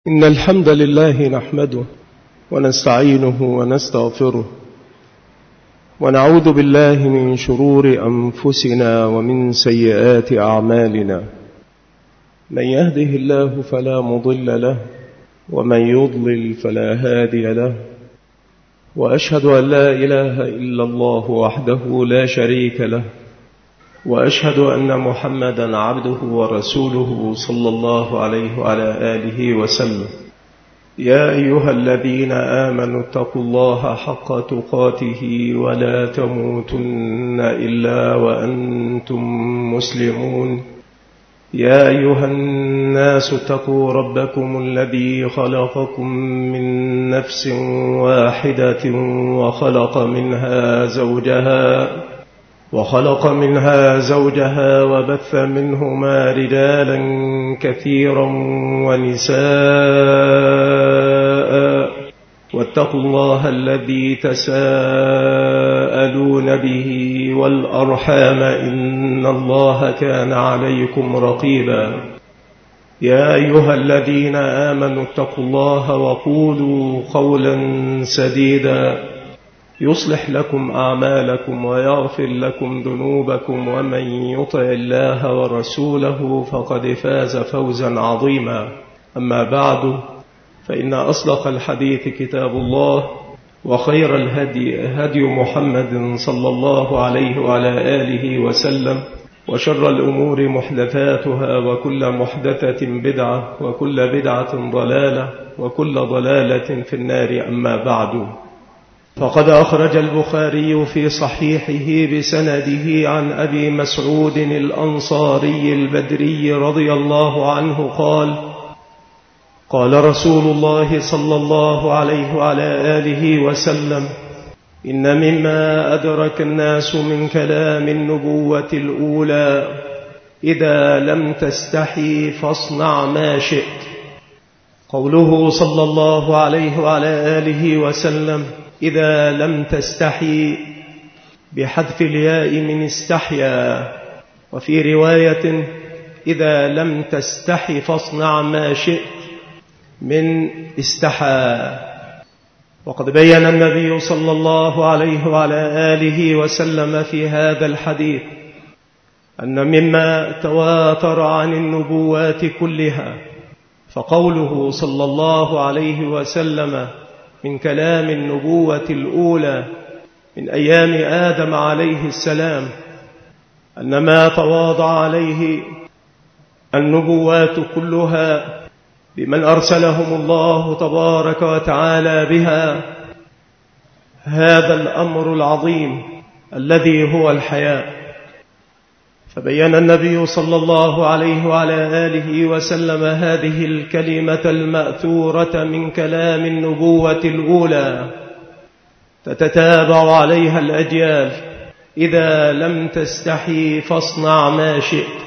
إن الحمد لله نحمده ونستعينه ونستغفره ونعوذ بالله من شرور أنفسنا ومن سيئات أعمالنا. من يهده الله فلا مضل له ومن يضلل فلا هادي له، وأشهد أن لا إله إلا الله وحده لا شريك له، وأشهد أن محمدا عبده ورسوله صلى الله عليه وعلى آله وسلم. يا أيها الذين آمنوا اتقوا الله حق تقاته ولا تموتن إلا وأنتم مسلمون. يا أيها الناس اتقوا ربكم الذي خلقكم من نفس واحدة وخلق منها زوجها وبث منهما رجالا كثيرا ونساء، واتقوا الله الذي تساءلون به والأرحام إن الله كان عليكم رقيبا. يا أيها الذين آمنوا اتقوا الله وقولوا قولا سديدا يصلح لكم أعمالكم ويغفر لكم ذنوبكم، ومن يطع الله ورسوله فقد فاز فوزا عظيما. أما بعد، فإن أصدق الحديث كتاب الله، وخير الهدي هدي محمد صلى الله عليه وعلى آله وسلم، وشر الأمور محدثاتها، وكل محدثة بدعة، وكل بدعة ضلالة، وكل ضلالة في النار. أما بعد، فقد أخرج البخاري في صحيحه بسنده عن أبي مسعود الأنصاري البدري رضي الله عنه قال: قال رسول الله صلى الله عليه وعلى آله وسلم: إن مما أدرك الناس من كلام النبوة الأولى: إذا لم تستحي فاصنع ما شئت. قوله صلى الله عليه وعلى آله وسلم إذا لم تستحي بحذف الياء من استحيا، وفي رواية إذا لم تستحي فاصنع ما شئت من استحى. وقد بين النبي صلى الله عليه وعلى آله وسلم في هذا الحديث أن مما تواتر عن النبوات كلها، فقوله صلى الله عليه وسلم من كلام النبوة الأولى من أيام آدم عليه السلام، أن ما تواضع عليه النبوات كلها بمن أرسلهم الله تبارك وتعالى بها هذا الأمر العظيم الذي هو الحياء. فبين النبي صلى الله عليه وعلى آله وسلم هذه الكلمة المأثورة من كلام النبوة الأولى تتتابع عليها الأجيال: إذا لم تستحي فاصنع ما شئت.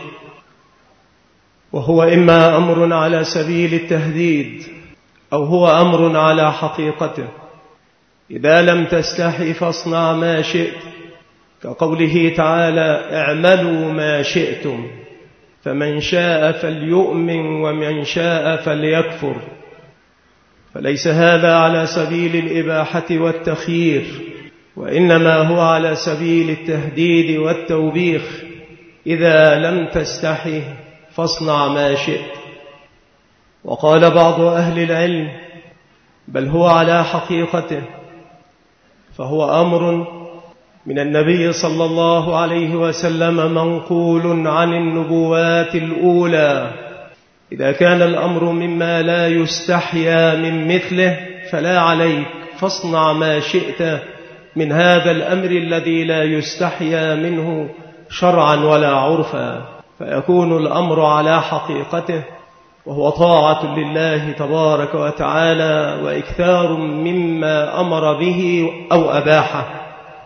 وهو إما أمر على سبيل التهديد، أو هو أمر على حقيقته. إذا لم تستحي فاصنع ما شئت، كقوله تعالى: اعملوا ما شئتم فمن شاء فليؤمن ومن شاء فليكفر. فليس هذا على سبيل الإباحة والتخيير، وإنما هو على سبيل التهديد والتوبيخ: إذا لم تستحي فاصنع ما شئت. وقال بعض أهل العلم: بل هو على حقيقته، فهو أمر من النبي صلى الله عليه وسلم منقول عن النبوات الأولى. إذا كان الأمر مما لا يستحيا من مثله فلا عليك، فاصنع ما شئت من هذا الأمر الذي لا يستحيا منه شرعا ولا عرفا، فيكون الأمر على حقيقته، وهو طاعة لله تبارك وتعالى وإكثار مما أمر به أو أباحه.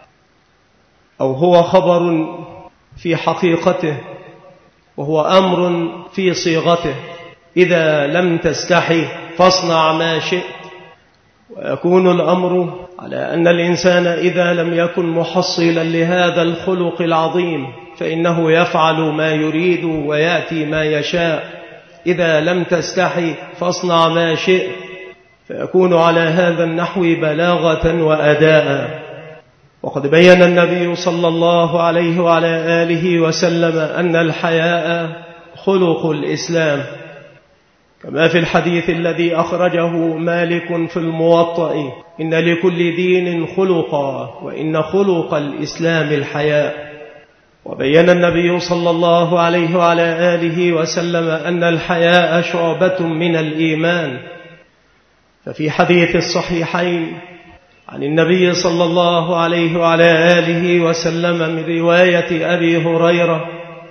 أو هو خبر في حقيقته، وهو أمر في صيغته: إذا لم تستحي فاصنع ما شئت. ويكون الأمر على أن الإنسان إذا لم يكن محصلا لهذا الخلق العظيم فإنه يفعل ما يريد ويأتي ما يشاء، إذا لم تستحي فاصنع ما شئت، فيكون على هذا النحو بلاغة وأداء. وقد بين النبي صلى الله عليه وعلى آله وسلم أن الحياء خلق الإسلام، كما في الحديث الذي أخرجه مالك في الموطأ: إن لكل دين خلقا، وإن خلق الإسلام الحياء. وبين النبي صلى الله عليه وعلى آله وسلم أن الحياء شعبة من الإيمان، ففي حديث الصحيحين عن النبي صلى الله عليه وعلى آله وسلم من رواية أبي هريرة: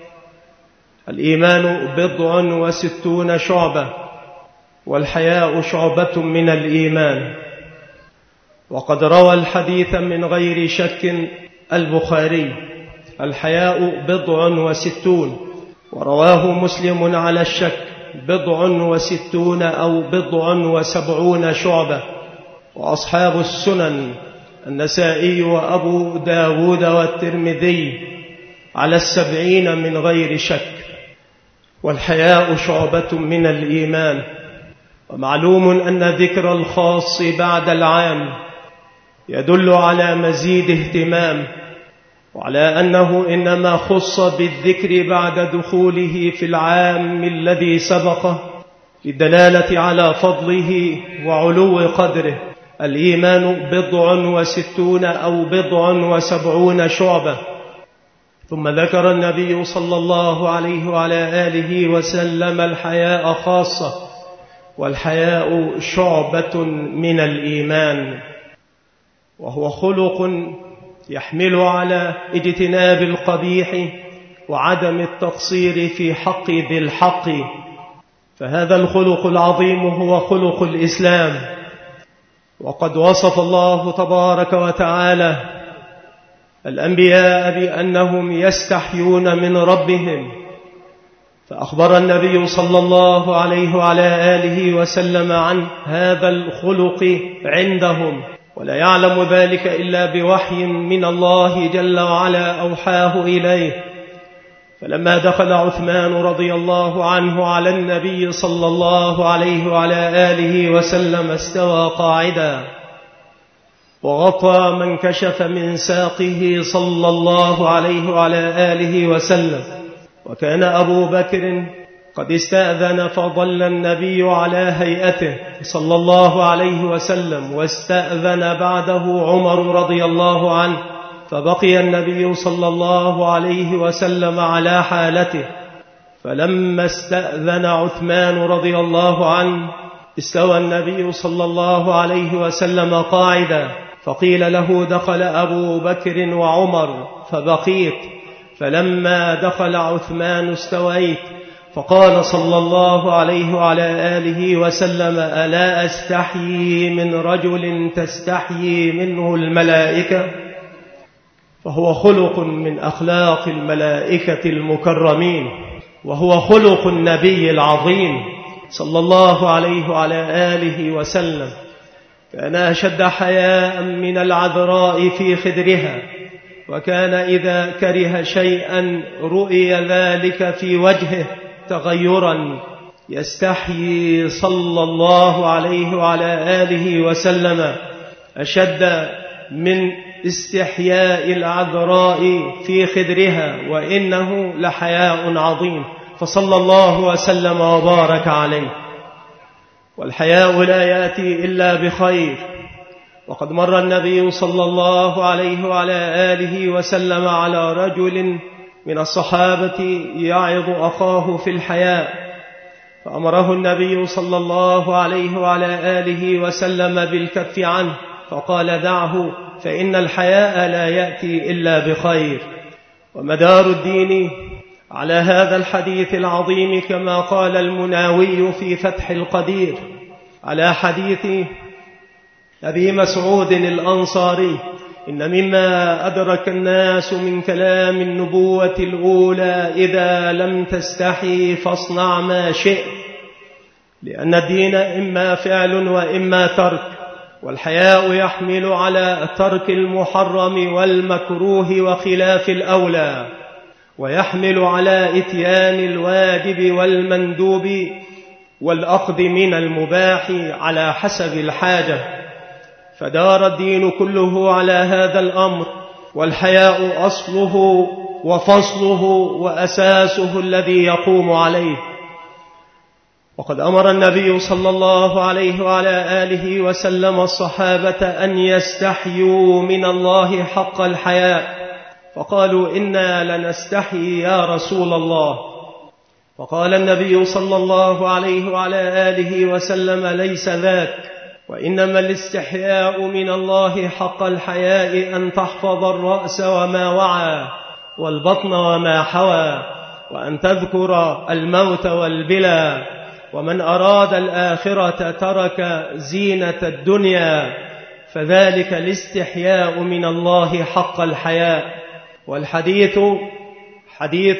الإيمان 60 شعبة، والحياء شعبة من الإيمان. وقد روى الحديث من غير شك البخاري: الحياء 60، ورواه مسلم على الشك 60 أو 70 شعبة، وأصحاب السنن النسائي وأبو داود والترمذي على 70 من غير شك. والحياء شعبة من الإيمان. ومعلوم أن ذكر الخاص بعد العام يدل على مزيد اهتمام، وعلى أنه إنما خص بالذكر بعد دخوله في العام الذي سبقه للدلالة على فضله وعلو قدره. الإيمان 60 أو 70 شعبة. ثم ذكر النبي صلى الله عليه وعلى آله وسلم الحياء خاصة، والحياء شعبة من الإيمان، وهو خلق يحمل على اجتناب القبيح وعدم التقصير في حق ذي الحق. فهذا الخلق العظيم هو خلق الإسلام. وقد وصف الله تبارك وتعالى الأنبياء بأنهم يستحيون من ربهم، فأخبر النبي صلى الله عليه وعلى آله وسلم عن هذا الخلق عندهم، ولا يعلم ذلك إلا بوحي من الله جل وعلا أوحاه إليه. فلما دخل عثمان رضي الله عنه على النبي صلى الله عليه وعلى آله وسلم استوى قاعدا، وغطى من كشف من ساقه صلى الله عليه وعلى آله وسلم. وكان أبو بكر قد استأذن، فظل النبي على هيئته صلى الله عليه وسلم، واستأذن بعده عمر رضي الله عنه، فبقي النبي صلى الله عليه وسلم على حالته. فلما استأذن عثمان رضي الله عنه استوى النبي صلى الله عليه وسلم قاعدا، فقيل له: دخل أبو بكر وعمر فبقيت، فلما دخل عثمان استويت. فقال صلى الله عليه وعلى آله وسلم: ألا أستحيي من رجل تستحيي منه الملائكة؟ فهو خلق من أخلاق الملائكة المكرمين، وهو خلق النبي العظيم صلى الله عليه وعلى آله وسلم. كان أشد حياء من العذراء في خدرها، وكان إذا كره شيئا رؤي ذلك في وجهه تغيرا. يستحيي صلى الله عليه وعلى آله وسلم أشد من استحياء العذراء في خدرها، وإنه لحياء عظيم، فصلى الله وسلم وبارك عليه. والحياء لا يأتي إلا بخير. وقد مر النبي صلى الله عليه وعلى آله وسلم على رجل من الصحابة يعظ أخاه في الحياء، فأمره النبي صلى الله عليه وعلى آله وسلم بالكف عنه، فقال: دعه، فإن الحياء لا يأتي إلا بخير. ومدار الدين على هذا الحديث العظيم، كما قال المناوي في فتح القدير، على حديث أبي مسعود الأنصاري: إن مما أدرك الناس من كلام النبوة الأولى إذا لم تستحي فاصنع ما شئت، لأن الدين إما فعل وإما ترك، والحياء يحمل على ترك المحرم والمكروه وخلاف الأولى، ويحمل على إتيان الواجب والمندوب والأخذ من المباح على حسب الحاجة، فدار الدين كله على هذا الأمر، والحياء أصله وفصله وأساسه الذي يقوم عليه. وقد أمر النبي صلى الله عليه وعلى آله وسلم الصحابة أن يستحيوا من الله حق الحياء، فقالوا إنا لنستحي يا رسول الله، فقال النبي صلى الله عليه وعلى آله وسلم ليس ذاك، وإنما الاستحياء من الله حق الحياء أن تحفظ الرأس وما وعى والبطن وما حوى، وأن تذكر الموت والبلى، ومن أراد الآخرة ترك زينة الدنيا، فذلك الاستحياء من الله حق الحياء. والحديث حديث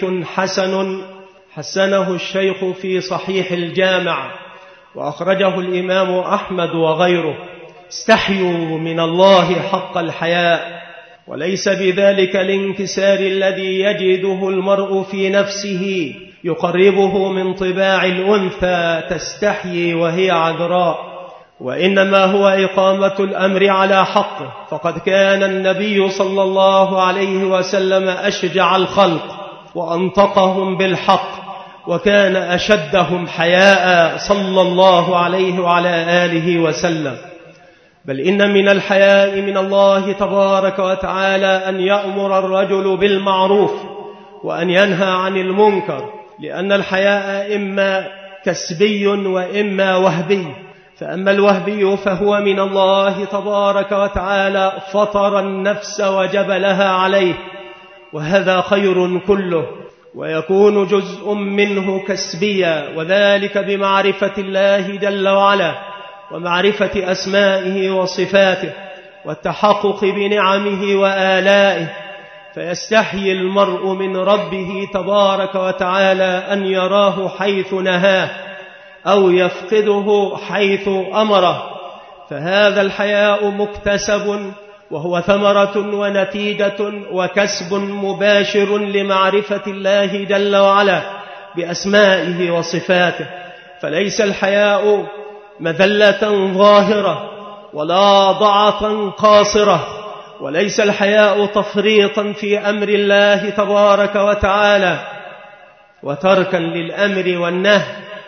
حسنه الشيخ في صحيح الجامع، وأخرجه الإمام أحمد وغيره. استحيوا من الله حق الحياء، وليس بذلك الانكسار الذي يجده المرء في نفسه يقربه من طباع الأنثى تستحيي وهي عذراء، وإنما هو إقامة الأمر على حقه. فقد كان النبي صلى الله عليه وسلم أشجع الخلق وأنطقهم بالحق، وكان أشدهم حياء صلى الله عليه وعلى آله وسلم. بل إن من الحياء من الله تبارك وتعالى أن يأمر الرجل بالمعروف وأن ينهى عن المنكر، لأن الحياء إما كسبي وإما وهبي. فأما الوهبي فهو من الله تبارك وتعالى، فطر النفس وجبلها عليه، وهذا خير كله، ويكون جزء منه كسبيا، وذلك بمعرفة الله جل وعلا ومعرفة أسمائه وصفاته والتحقق بنعمه وآلائه. فيستحيي المرء من ربه تبارك وتعالى أن يراه حيث نهاه أو يفقده حيث أمره، فهذا الحياء مكتسب، وهو ثمرة ونتيجة وكسب مباشر لمعرفة الله جل وعلا بأسمائه وصفاته. فليس الحياء مذلة ظاهرة ولا ضعفا قاصرة، وليس الحياء تفريطا في أمر الله تبارك وتعالى وتركا للأمر والنهي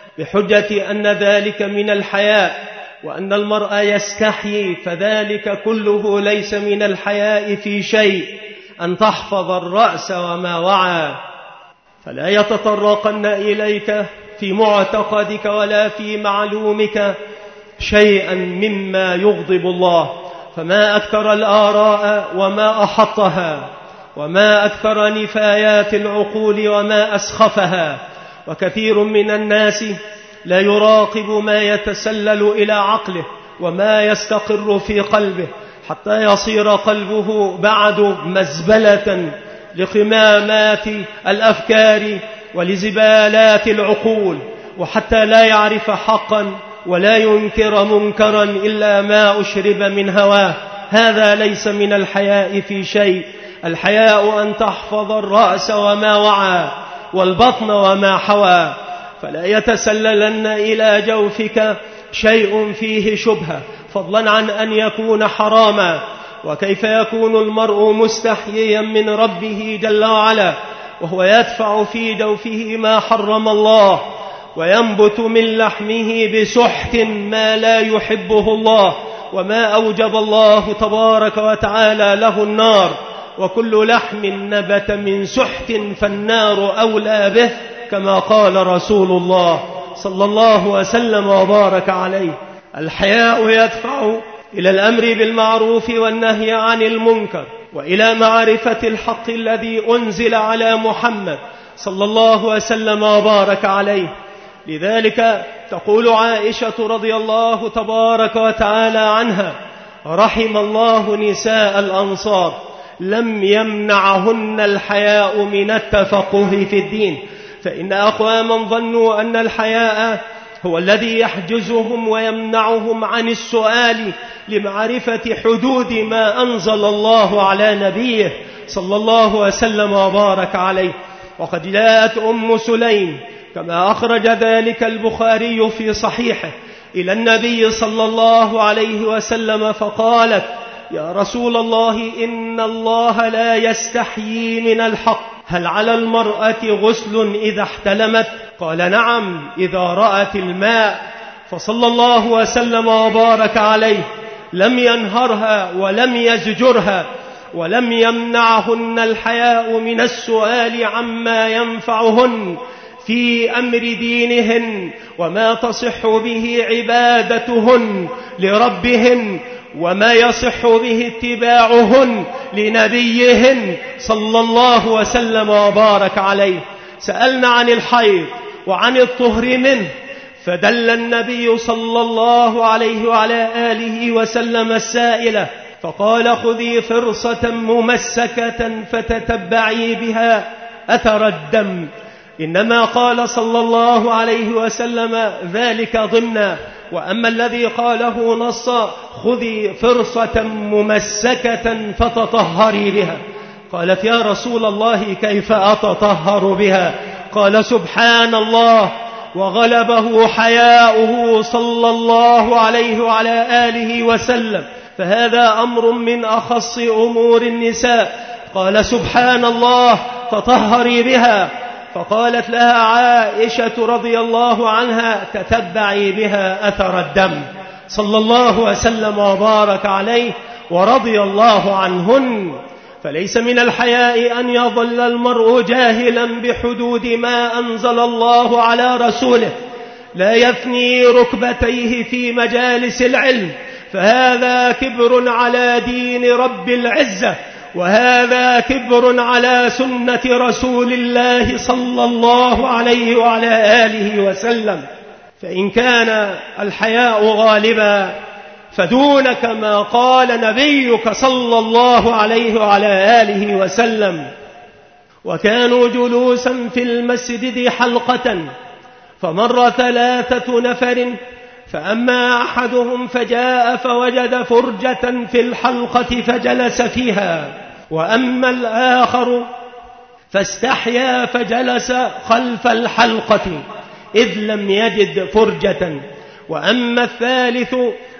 بحجة أن ذلك من الحياء، وأن المرء يستحيي، فذلك كله ليس من الحياء في شيء. أن تحفظ الرأس وما وعى، فلا يتطرقن إليك في معتقدك ولا في معلومك شيئا مما يغضب الله. فما أكثر الآراء وما أحطها، وما أكثر نفايات العقول وما أسخفها. وكثير من الناس لا يراقب ما يتسلل إلى عقله وما يستقر في قلبه، حتى يصير قلبه بعد مزبلة لقمامات الأفكار ولزبالات العقول، وحتى لا يعرف حقا ولا ينكر منكرا إلا ما أشرب من هواه. هذا ليس من الحياء في شيء. الحياء أن تحفظ الرأس وما وعى والبطن وما حوى، فلا يتسللن إلى جوفك شيء فيه شبهة، فضلا عن أن يكون حراما. وكيف يكون المرء مستحييا من ربه جل وعلا وهو يدفع في جوفه ما حرم الله، وينبت من لحمه بسحت ما لا يحبه الله وما أوجب الله تبارك وتعالى له النار، وكل لحم نبت من سحت فالنار أولى به، كما قال رسول الله صلى الله وسلم وبارك عليه. الحياء يدفع إلى الأمر بالمعروف والنهي عن المنكر، وإلى معرفة الحق الذي أنزل على محمد صلى الله وسلم وبارك عليه. لذلك تقول عائشة رضي الله تبارك وتعالى عنها: رحم الله نساء الأنصار لم يمنعهن الحياء من التفقه في الدين، فإن أقواما ظنوا أن الحياء هو الذي يحجزهم ويمنعهم عن السؤال لمعرفة حدود ما أنزل الله على نبيه صلى الله وسلم وبارك عليه. وقد جاءت أم سليم كما أخرج ذلك البخاري في صحيحه إلى النبي صلى الله عليه وسلم فقالت: يا رسول الله، إن الله لا يستحيي من الحق، هل على المرأة غسل إذا احتلمت؟ قال: نعم، إذا رأت الماء. فصلى الله وسلم وبارك عليه لم ينهرها ولم يزجرها ولم يمنعهن الحياء من السؤال عما ينفعهن في أمر دينهن وما تصح به عبادتهن لربهن وما يصح به اتباعهن لنبيهن صلى الله وسلم وبارك عليه. سألنا عن الحيض وعن الطهر منه، فدل النبي صلى الله عليه وعلى آله وسلم السائلة فقال: خذي فرصة ممسكة فتتبعي بها أثر الدم. إنما قال صلى الله عليه وسلم ذلك ضمنا، وأما الذي قاله نصا: خذي فرصة ممسكة فتطهري بها. قالت: يا رسول الله، كيف أتطهر بها؟ قال: سبحان الله، وغلبه حياؤه صلى الله عليه وعلى آله وسلم، فهذا أمر من أخص أمور النساء. قال: سبحان الله، تطهري بها. فقالت لها عائشة رضي الله عنها: تتبعي بها أثر الدم. صلى الله وسلم وبارك عليه ورضي الله عنهن. فليس من الحياء أن يظل المرء جاهلا بحدود ما أنزل الله على رسوله، لا يثني ركبتيه في مجالس العلم، فهذا كبر على دين رب العزة، وهذا كبر على سنة رسول الله صلى الله عليه وعلى آله وسلم. فإن كان الحياء غالبا فدون كما قال نبيك صلى الله عليه وعلى آله وسلم: وكانوا جلوسا في المسجد حلقة، فمر 3 نفر، فأما أحدهم فجاء فوجد فرجة في الحلقة فجلس فيها، وأما الآخر فاستحيا فجلس خلف الحلقة إذ لم يجد فرجة، وأما الثالث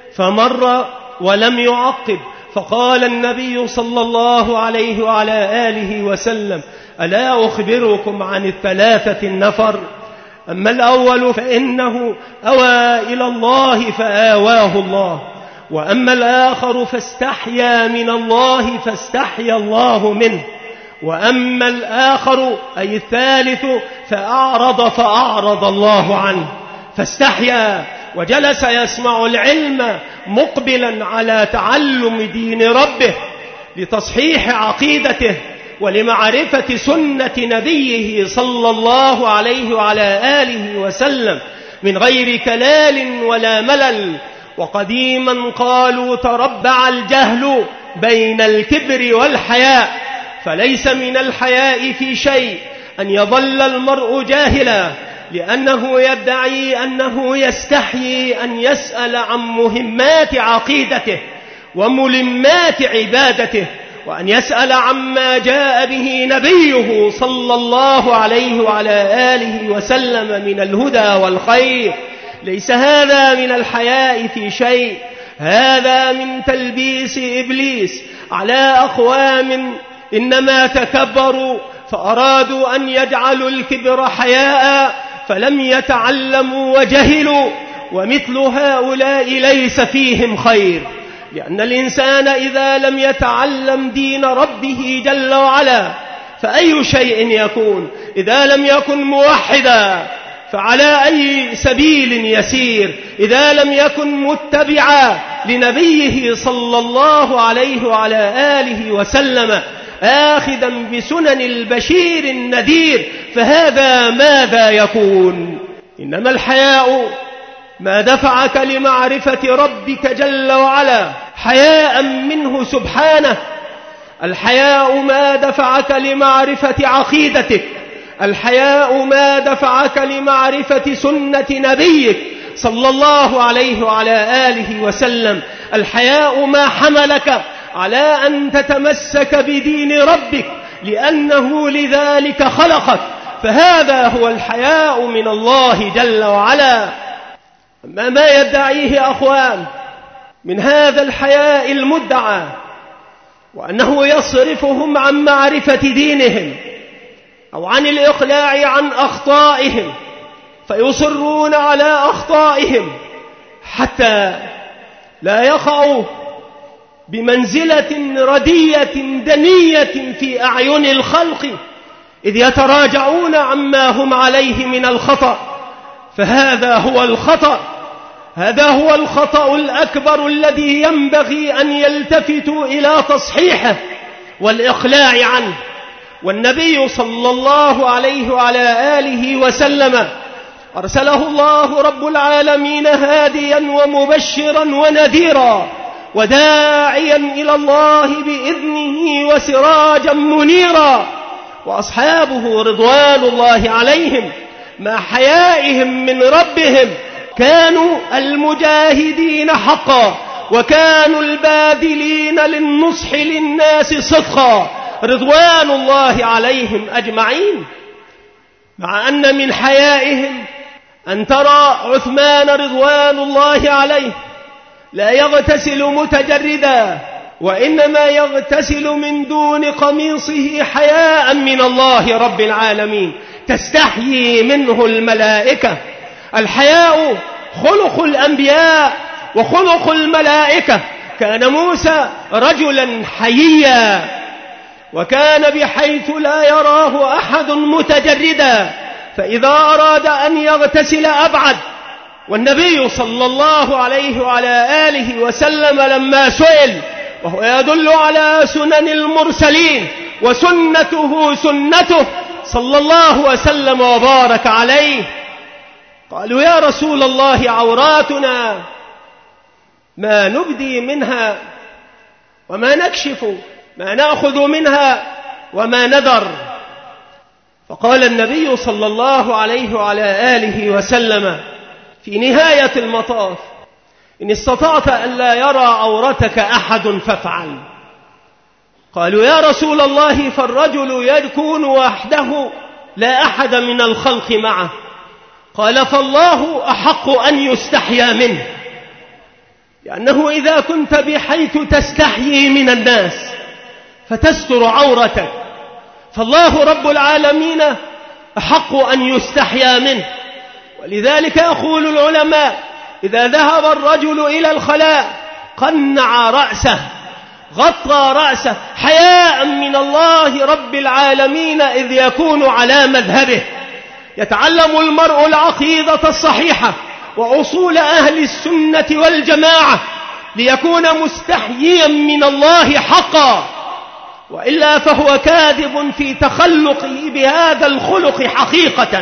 فمر ولم يعقب. فقال النبي صلى الله عليه وعلى آله وسلم: ألا أخبركم عن 3 النفر؟ أما الأول فإنه أوى إلى الله فآواه الله، وأما الآخر فاستحيا من الله فاستحيا الله منه، وأما الآخر أي الثالث فأعرض فأعرض الله عنه، فاستحيا وجلس يسمع العلم مقبلا على تعلم دين ربه لتصحيح عقيدته ولمعرفة سنة نبيه صلى الله عليه وعلى آله وسلم من غير كلال ولا ملل. وقديما قالوا: تربع الجهل بين الكبر والحياء، فليس من الحياء في شيء أن يظل المرء جاهلا، لأنه يدعي أنه يستحيي أن يسأل عن مهمات عقيدته وملمات عبادته، وأن يسأل عما جاء به نبيه صلى الله عليه وعلى آله وسلم من الهدى والخير. ليس هذا من الحياء في شيء، هذا من تلبيس إبليس على أقوام إنما تكبروا فأرادوا أن يجعلوا الكبر حياء فلم يتعلموا وجهلوا، ومثل هؤلاء ليس فيهم خير، لأن الإنسان إذا لم يتعلم دين ربه جل وعلا فأي شيء يكون؟ إذا لم يكن موحدا فعلى أي سبيل يسير؟ إذا لم يكن متبعا لنبيه صلى الله عليه وعلى آله وسلم آخذا بسنن البشير النذير، فهذا ماذا يكون؟ إنما الحياء ما دفعك لمعرفة ربك جل وعلا حياء منه سبحانه، الحياء ما دفعك لمعرفة عقيدتك، الحياء ما دفعك لمعرفة سنة نبيك صلى الله عليه وعلى آله وسلم، الحياء ما حملك على أن تتمسك بدين ربك لأنه لذلك خلقك. فهذا هو الحياء من الله جل وعلا. أما ما يدعيه أخوان من هذا الحياء المدعى، وأنه يصرفهم عن معرفة دينهم أو عن الإقلاع عن أخطائهم، فيصرون على أخطائهم حتى لا يقعوا بمنزلة ردية دنية في أعين الخلق إذ يتراجعون عما هم عليه من الخطأ. فهذا هو الخطأ، هذا هو الخطأ الأكبر الذي ينبغي أن يلتفتوا إلى تصحيحه والإقلاع عنه. والنبي صلى الله عليه وعلى آله وسلم أرسله الله رب العالمين هاديا ومبشرا ونذيرا وداعيا إلى الله بإذنه وسراجا منيرا. وأصحابه رضوان الله عليهم مع حيائهم من ربهم كانوا المجاهدين حقا، وكانوا الباذلين للنصح للناس صدقا رضوان الله عليهم أجمعين. مع أن من حيائهم أن ترى عثمان رضوان الله عليه لا يغتسل متجردا، وإنما يغتسل من دون قميصه حياء من الله رب العالمين تستحيي منه الملائكة. الحياء خلق الأنبياء وخلق الملائكة. كان موسى رجلا حييا، وكان بحيث لا يراه أحد متجردا، فإذا أراد أن يغتسل أبعد. والنبي صلى الله عليه وعلى آله وسلم لما سئل، وهو يدل على سنن المرسلين وسنته سنته صلى الله وسلم وبارك عليه، قالوا يا رسول الله عوراتنا ما نبدي منها وما نكشف، ما نأخذ منها وما ندر. فقال النبي صلى الله عليه وعلى آله وسلم في نهاية المطاف: إن استطعت أن لا يرى عورتك أحد فافعل. قالوا يا رسول الله فالرجل يكون وحده لا أحد من الخلق معه. قال فالله أحق أن يستحيا منه، لأنه إذا كنت بحيث تستحيي من الناس فتستر عورتك، فالله رب العالمين أحق أن يستحيا منه. ولذلك يقول العلماء: إذا ذهب الرجل إلى الخلاء قنع رأسه، غطى رأسه حياء من الله رب العالمين إذ يكون على مذهبه. يتعلم المرء العقيدة الصحيحة وأصول أهل السنة والجماعة ليكون مستحييا من الله حقا، وإلا فهو كاذب في تخلقه بهذا الخلق حقيقة.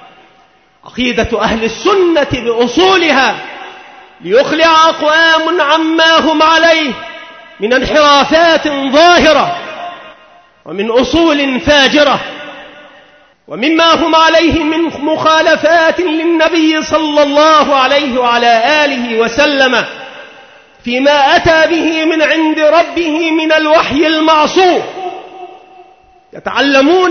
عقيدة أهل السنة بأصولها ليخلع أقوام عما هم عليه من انحرافات ظاهرة ومن أصول فاجرة ومما هم عليه من مخالفات للنبي صلى الله عليه وعلى آله وسلم فيما أتى به من عند ربه من الوحي المعصوم. يتعلمون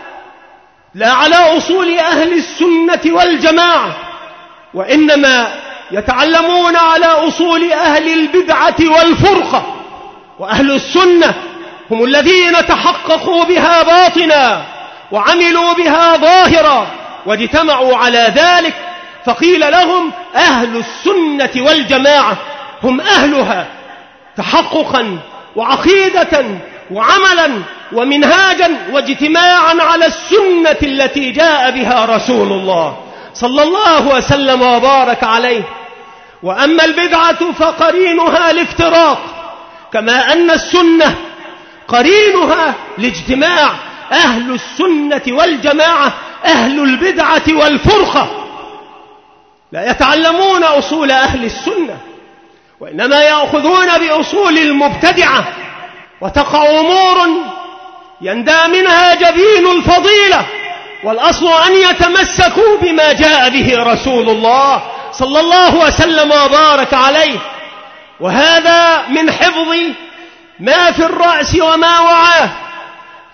لا على أصول أهل السنة والجماعة، وإنما يتعلمون على أصول أهل البدعة والفرقة. وأهل السنة هم الذين تحققوا بها باطنا وعملوا بها ظاهرا واجتمعوا على ذلك، فقيل لهم أهل السنة والجماعة. هم أهلها تحققا وعقيدة وعملا ومنهاجا واجتماعا على السنة التي جاء بها رسول الله صلى الله وسلم وبارك عليه. وأما البدعة فقرينها الافتراق، كما أن السنة قرينها الاجتماع. أهل السنة والجماعة أهل البدعة والفرقة لا يتعلمون أصول أهل السنة، وإنما يأخذون بأصول المبتدعة، وتقع أمور يندى منها جبين الفضيلة، والأصل أن يتمسكوا بما جاء به رسول الله صلى الله وسلم وبارك عليه. وهذا من حفظ ما في الرأس وما وعاه،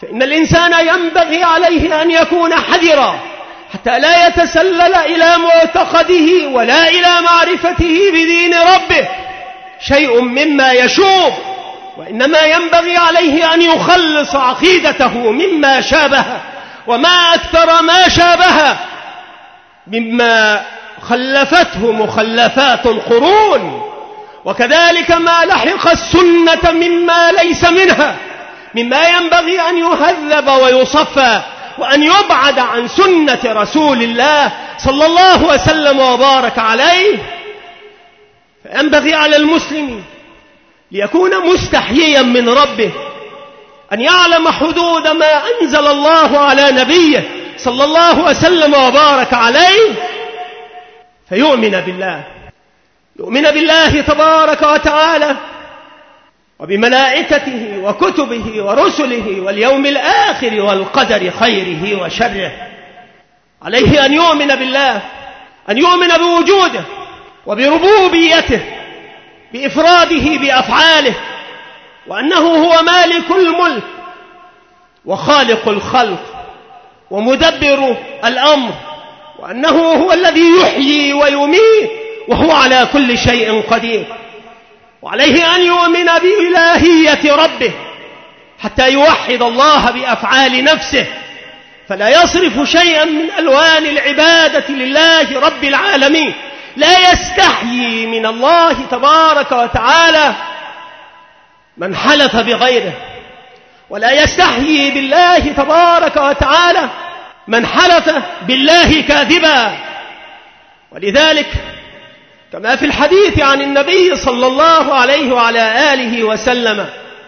فإن الإنسان ينبغي عليه أن يكون حذرا حتى لا يتسلل إلى معتقده ولا إلى معرفته بدين ربه شيء مما يشوب، وإنما ينبغي عليه أن يخلص عقيدته مما شابه، وما أكثر ما شابه مما خلفته مخلفات القرون، وكذلك ما لحق السنة مما ليس منها، مما ينبغي أن يهذب ويصفى وأن يبعد عن سنة رسول الله صلى الله وسلم وبارك عليه. فينبغي على المسلم ليكون مستحييا من ربه أن يعلم حدود ما أنزل الله على نبيه صلى الله وسلم وبارك عليه، فيؤمن بالله، يؤمن بالله تبارك وتعالى وبملائكته وكتبه ورسله واليوم الآخر والقدر خيره وشره. عليه أن يؤمن بالله، أن يؤمن بوجوده وبربوبيته، بإفراده بأفعاله، وأنه هو مالك الملك وخالق الخلق ومدبر الأمر، وأنه هو الذي يحيي ويميت وهو على كل شيء قدير. وعليه أن يؤمن بإلهية ربه حتى يوحد الله بأفعال نفسه، فلا يصرف شيئا من ألوان العبادة لله رب العالمين، لا يستحيي من الله تبارك وتعالى من حلف بغيره، ولا يستحيي بالله تبارك وتعالى من حلف بالله كاذبا. ولذلك كما في الحديث عن النبي صلى الله عليه وعلى آله وسلم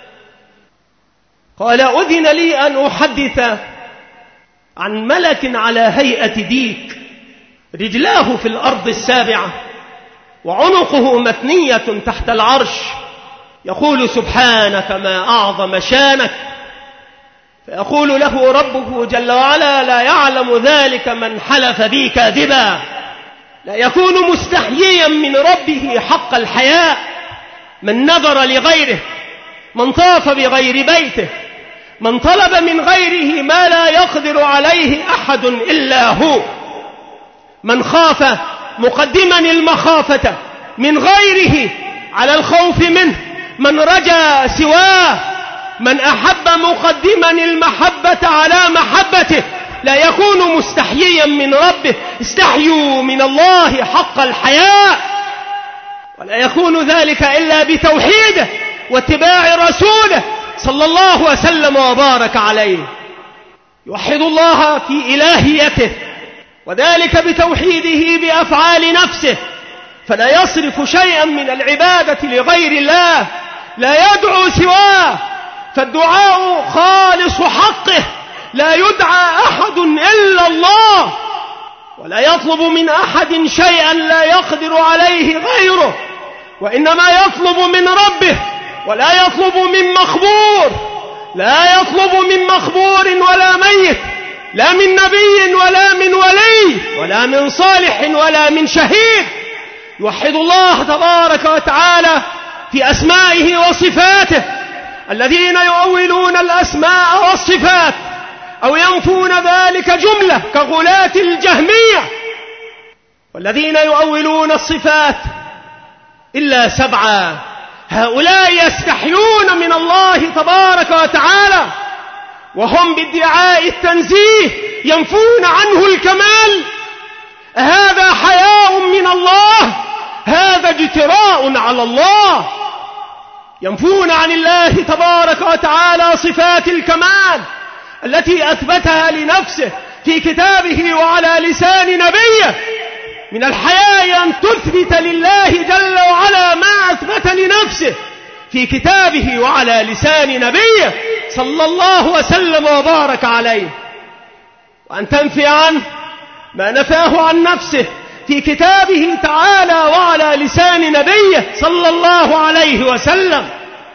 قال: أذن لي أن أحدث عن ملك على هيئة ديك، رجلاه في الأرض السابعة وعنقه مثنية تحت العرش، يقول: سبحانك ما أعظم شانك. فيقول له ربه جل وعلا: لا يعلم ذلك من حلف بي كاذبا. لا يكون مستحييا من ربه حق الحياء من نظر لغيره، من طاف بغير بيته، من طلب من غيره ما لا يقدر عليه أحد إلا هو، من خاف مقدما المخافة من غيره على الخوف منه، من رجا سواه، من أحب مقدما المحبة على محبته. لا يكون مستحييا من ربه، استحيوا من الله حق الحياء، ولا يكون ذلك إلا بتوحيده واتباع رسوله صلى الله وسلم وبارك عليه. يوحد الله في إلهيته، وذلك بتوحيده بأفعال نفسه، فلا يصرف شيئا من العبادة لغير الله، لا يدعو سواه، فالدعاء خالص حقه، لا يدعى أحد إلا الله، ولا يطلب من أحد شيئا لا يقدر عليه غيره، وإنما يطلب من ربه، ولا يطلب من مخبور، لا يطلب من مخبور ولا ميت، لا من نبي ولا من ولي ولا من صالح ولا من شهيد. يوحد الله تبارك وتعالى في أسمائه وصفاته. الذين يؤولون الأسماء والصفات أو ينفون ذلك جملة كغلاة الجهمية، والذين يؤولون الصفات إلا 7، هؤلاء يستحيون من الله تبارك وتعالى، وهم بادعاء التنزيه ينفون عنه الكمال. هذا حياء من الله، هذا اجتراء على الله. ينفون عن الله تبارك وتعالى صفات الكمال التي أثبتها لنفسه في كتابه وعلى لسان نبيه. من الحياء أن تثبت لله جل وعلا ما أثبت لنفسه في كتابه وعلى لسان نبيه صلى الله وسلم وبارك عليه، وأن تنفي عنه ما نفاه عن نفسه في كتابه تعالى وعلى لسان نبيه صلى الله عليه وسلم،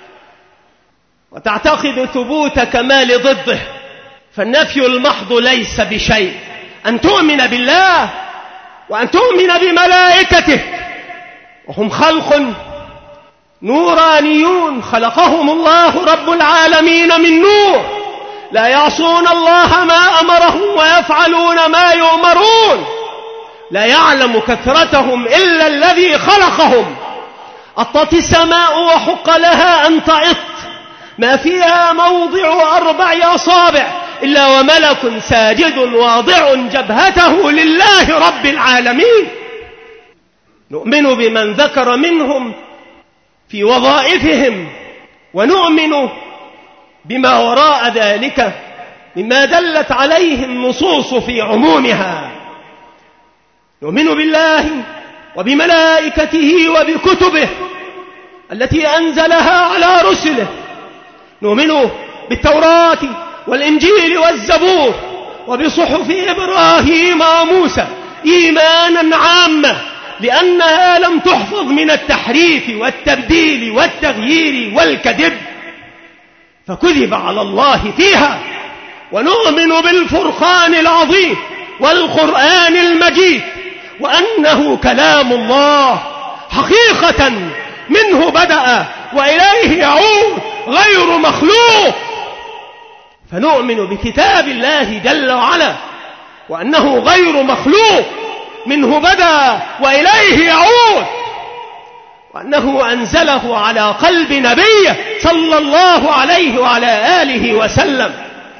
وتعتقد ثبوت كمال ضده، فالنفي المحض ليس بشيء. أن تؤمن بالله وأن تؤمن بملائكته، وهم خلق نورانيون خلقهم الله رب العالمين من نور، لا يعصون الله ما أمرهم ويفعلون ما يؤمرون. لا يعلم كثرتهم إلا الذي خلقهم. أطت السماء وحق لها أن تعط، ما فيها موضع 4 أصابع إلا وملك ساجد واضع جبهته لله رب العالمين. نؤمن بمن ذكر منهم في وظائفهم، ونؤمن بما وراء ذلك مما دلت عليه النصوص في عمومها. نؤمن بالله وبملائكته وبكتبه التي أنزلها على رسله. نؤمن بالتوراة والإنجيل والزبور وبصحف إبراهيم وموسى إيمانا عاما، لأنها لم تحفظ من التحريف والتبديل والتغيير والكذب، فكذب على الله فيها. ونؤمن بالفرقان العظيم والقرآن المجيد، وأنه كلام الله حقيقة منه بدأ وإليه يعود غير مخلوق. فنؤمن بكتاب الله جل وعلا وأنه غير مخلوق، منه بدأ وإليه يعود، وأنه أنزله على قلب نبيه صلى الله عليه وعلى آله وسلم.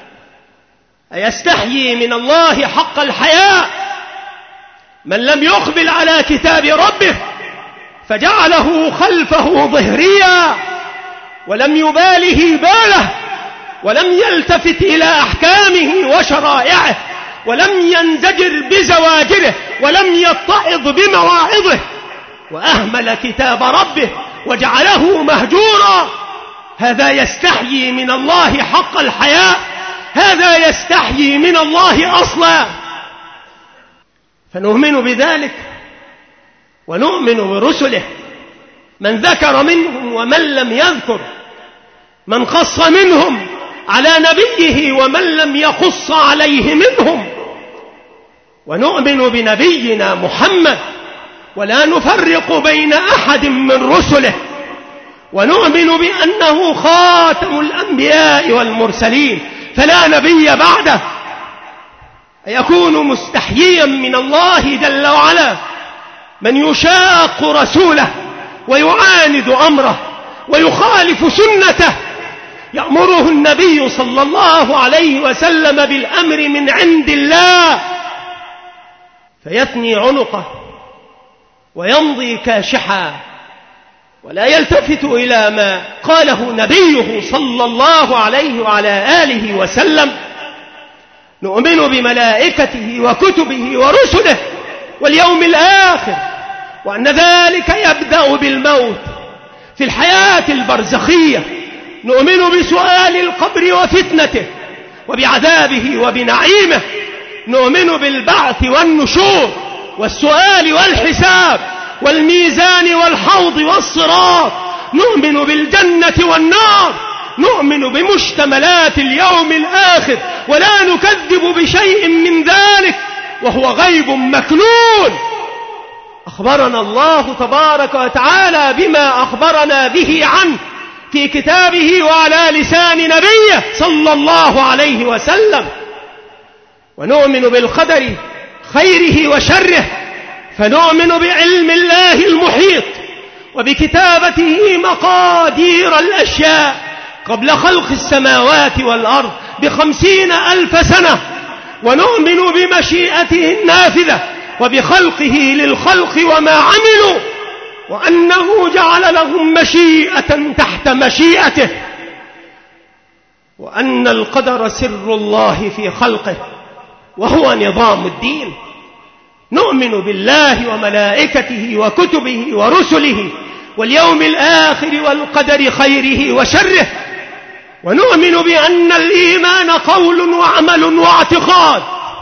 أيستحيي من الله حق الحياء من لم يقبل على كتاب ربه فجعله خلفه ظهريا، ولم يباله باله، ولم يلتفت إلى أحكامه وشرائعه، ولم ينزجر بزواجره، ولم يتعظ بمواعظه، وأهمل كتاب ربه وجعله مهجورا. هذا يستحيي من الله حق الحياء؟ هذا يستحيي من الله أصلا. فنؤمن بذلك ونؤمن برسله، من ذكر منهم ومن لم يذكر، من خص منهم على نبيه ومن لم يخص عليه منهم. ونؤمن بنبينا محمد ولا نفرق بين أحد من رسله، ونؤمن بأنه خاتم الأنبياء والمرسلين فلا نبي بعده. يكون مستحييا من الله جل وعلا من يشاق رسوله ويعاند أمره ويخالف سنته. يأمره النبي صلى الله عليه وسلم بالأمر من عند الله فيثني عنقه ويمضي كاشحا، ولا يلتفت إلى ما قاله نبيه صلى الله عليه وعلى آله وسلم. نؤمن بملائكته وكتبه ورسله واليوم الآخر، وأن ذلك يبدأ بالموت في الحياة البرزخية. نؤمن بسؤال القبر وفتنته وبعذابه وبنعيمه. نؤمن بالبعث والنشور والسؤال والحساب والميزان والحوض والصراط. نؤمن بالجنة والنار. نؤمن بمشتملات اليوم الآخر ولا نكذب بشيء من ذلك، وهو غيب مكنون. أخبرنا الله تبارك وتعالى بما أخبرنا به عنه في كتابه وعلى لسان نبيه صلى الله عليه وسلم. ونؤمن بالقدر خيره وشره، فنؤمن بعلم الله المحيط وبكتابته مقادير الأشياء قبل خلق السماوات والأرض ب50,000 سنة. ونؤمن بمشيئته النافذة وبخلقه للخلق وما عملوا، وأنه جعل لهم مشيئة تحت مشيئته، وأن القدر سر الله في خلقه وهو نظام الدين. نؤمن بالله وملائكته وكتبه ورسله واليوم الآخر والقدر خيره وشره. ونؤمن بأن الإيمان قول وعمل واعتقاد،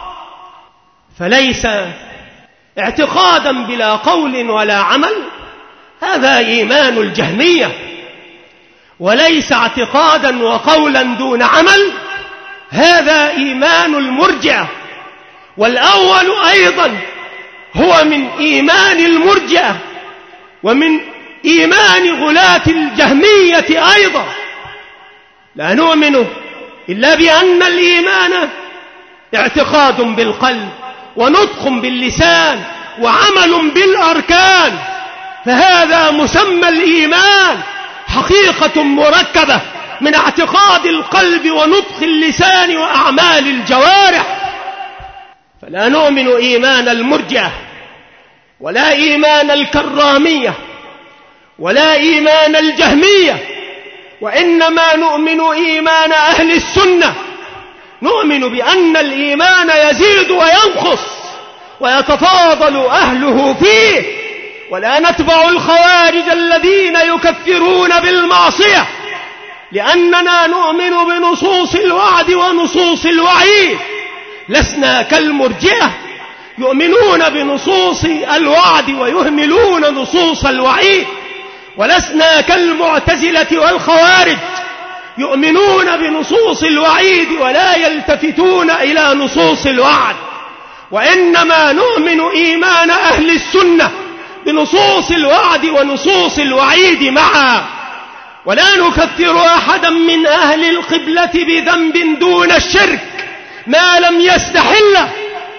فليس اعتقادا بلا قول ولا عمل، هذا إيمان الجهمية، وليس اعتقادا وقولا دون عمل، هذا إيمان المرجئة. والأول أيضا هو من إيمان المرجئة ومن إيمان غلاة الجهمية أيضا. لا نؤمن إلا بأن الإيمان اعتقاد بالقلب ونطق باللسان وعمل بالأركان، فهذا مسمى الإيمان، حقيقة مركبة من اعتقاد القلب ونطق اللسان وأعمال الجوارح. فلا نؤمن إيمان المرجئة ولا إيمان الكرامية ولا إيمان الجهمية، وإنما نؤمن إيمان أهل السنة. نؤمن بأن الإيمان يزيد وينقص ويتفاضل أهله فيه، ولا نتبع الخوارج الذين يكفرون بالمعصية، لأننا نؤمن بنصوص الوعد ونصوص الوعيد. لسنا كالمرجئة يؤمنون بنصوص الوعد ويهملون نصوص الوعيد، ولسنا كالمعتزلة والخوارج يؤمنون بنصوص الوعيد ولا يلتفتون إلى نصوص الوعد، وإنما نؤمن إيمان أهل السنة بنصوص الوعد ونصوص الوعيد معا، ولا نكفر أحدا من أهل القبلة بذنب دون الشرك ما لم يستحله،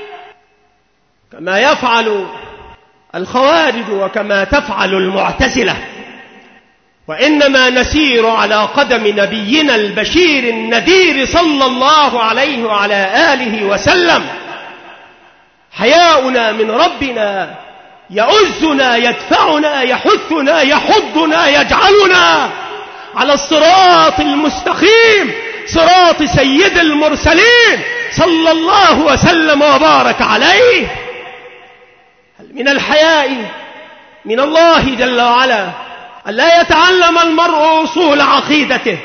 كما يفعل الخوارج وكما تفعل المعتزلة، وإنما نسير على قدم نبينا البشير النذير صلى الله عليه وعلى آله وسلم. حياؤنا من ربنا يعزنا يدفعنا يحثنا يحضنا يجعلنا على الصراط المستقيم، صراط سيد المرسلين صلى الله وسلم وبارك عليه. هل من الحياء من الله جل وعلا ألا يتعلم المرء أصول عقيدته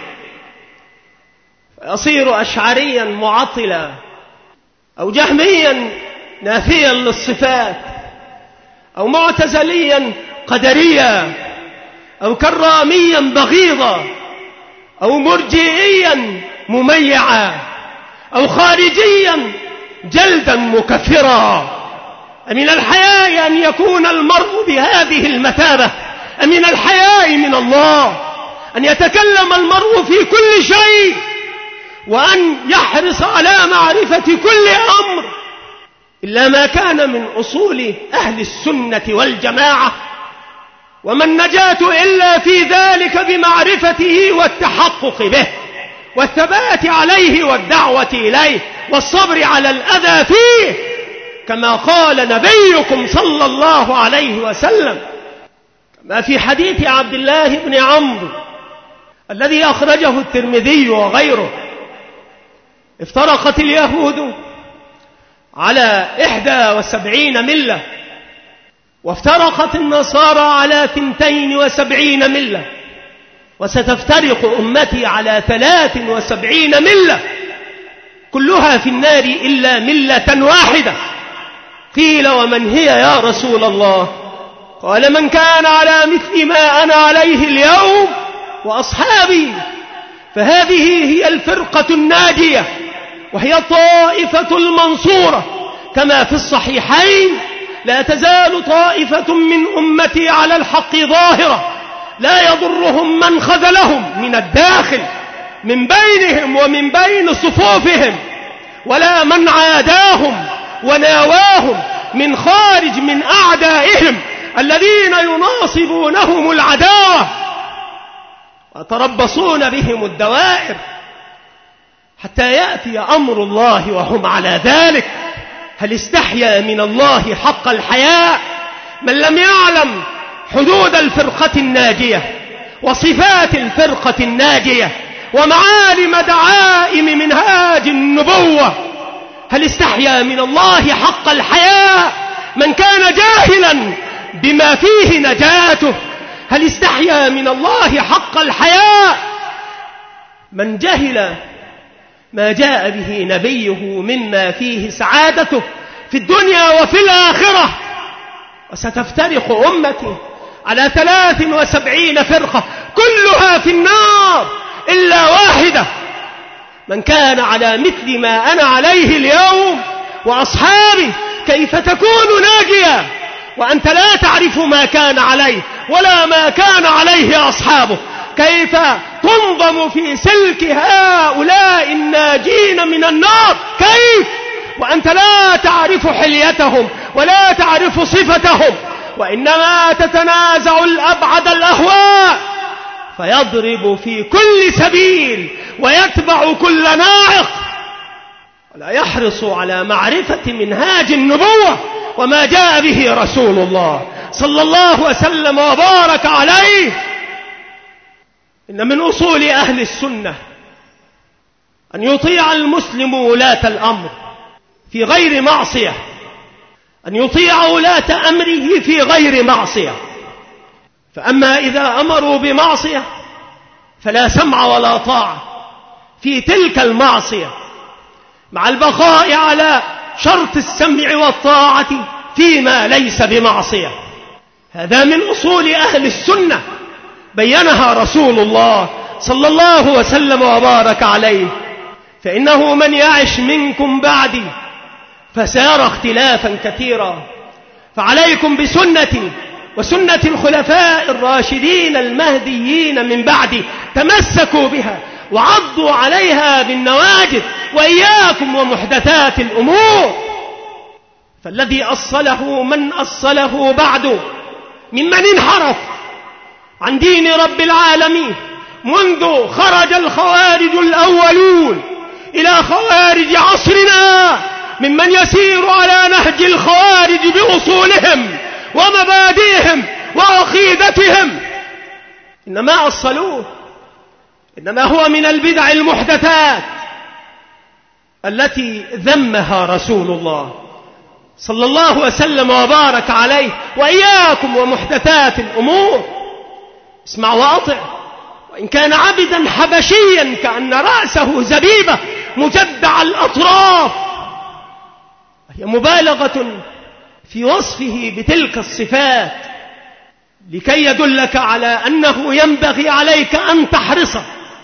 فيصير أشعريا معطلا أو جهميا نافيا للصفات أو معتزليا قدريا أو كراميا بغيضا أو مرجئيا مميعا أو خارجيا جلدا مكفرا؟ أمن الحياء أن يكون المرء بهذه المثابة؟ أمن الحياء من الله أن يتكلم المرء في كل شيء وأن يحرص على معرفة كل أمر إلا ما كان من أصول أهل السنة والجماعة؟ وما النجاة إلا في ذلك بمعرفته والتحقق به والثبات عليه والدعوة إليه والصبر على الأذى فيه، كما قال نبيكم صلى الله عليه وسلم كما في حديث عبد الله بن عمرو الذي أخرجه الترمذي وغيره: افترقت اليهود على 71 ملة، وافترقت النصارى على 72 ملة، وستفترق أمتي على 73 ملة كلها في النار إلا ملة واحدة. قيل: ومن هي يا رسول الله؟ قال: من كان على مثل ما أنا عليه اليوم وأصحابي. فهذه هي الفرقة الناجية وهي الطائفة المنصورة، كما في الصحيحين: لا تزال طائفة من أمتي على الحق ظاهرة لا يضرهم من خذلهم من الداخل من بينهم ومن بين صفوفهم، ولا من عاداهم وناواهم من خارج من أعدائهم الذين يناصبونهم العداوة ويتربصون بهم الدوائر حتى يأتي أمر الله وهم على ذلك. هل استحيا من الله حق الحياء من لم يعلم حدود الفرقة الناجية وصفات الفرقة الناجية ومعالم دعائم منهاج النبوة؟ هل استحيا من الله حق الحياء من كان جاهلا بما فيه نجاته؟ هل استحيا من الله حق الحياء من جهل ما جاء به نبيه مما فيه سعادته في الدنيا وفي الآخرة؟ وستفترق أمتي على 73 فرقة كلها في النار إلا واحدة. من كان على مثل ما أنا عليه اليوم وأصحابي، كيف تكون ناجيا وأنت لا تعرف ما كان عليه ولا ما كان عليه أصحابه؟ كيف تنظم في سلك هؤلاء الناجين من النار؟ كيف وأنت لا تعرف حليتهم ولا تعرف صفتهم، وإنما تتنازع الأبعد الأهواء، فيضرب في كل سبيل ويتبع كل ناعق، ولا يحرص على معرفة منهاج النبوة وما جاء به رسول الله صلى الله وسلم وبارك عليه. إن من أصول أهل السنة أن يطيع المسلم ولاة الأمر في غير معصية، أن يطيع ولاة أمره في غير معصية. فأما إذا أمروا بمعصية فلا سمع ولا طاعة في تلك المعصية، مع البقاء على شرط السمع والطاعة فيما ليس بمعصية. هذا من أصول أهل السنة بينها رسول الله صلى الله وسلم وبارك عليه. فإنه من يعش منكم بعدي فسيرى اختلافا كثيرا، فعليكم بسنتي وسنة الخلفاء الراشدين المهديين من بعدي، تمسكوا بها وعضوا عليها بالنواجذ، وإياكم ومحدثات الأمور. فالذي أصله من أصله بعد ممن انحرف عن دين رب العالمين منذ خرج الخوارج الأولون إلى خوارج عصرنا، ممن يسير على نهج الخوارج بأصولهم ومبادئهم وعقيدتهم، إنما أصلوه إنما هو من البدع المحدثات التي ذمها رسول الله صلى الله وسلم وبارك عليه. وإياكم ومحدثات الأمور. اسمع وأطع، وإن كان عبدا حبشيا كأن رأسه زبيبة مجدع الأطراف، هي مبالغة في وصفه بتلك الصفات لكي يدلك على أنه ينبغي عليك أن تحرص